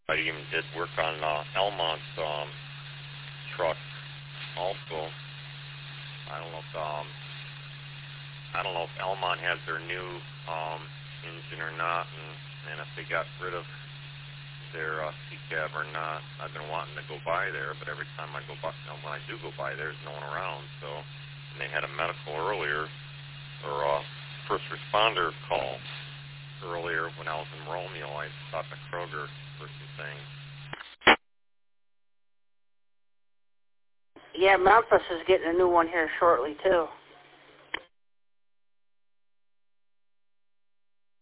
I even did work on Elmont's truck also. I don't know if Elmont has their new engine or not, and if they got rid of their C-cab or not. I've been wanting to go by there, but every time I go by, when I do go by, there's no one around. So, and they had a medical earlier, or a first responder call earlier when I was in Romeo. I stopped at Kroger for some things. Yeah, Memphis is getting a new one here shortly, too.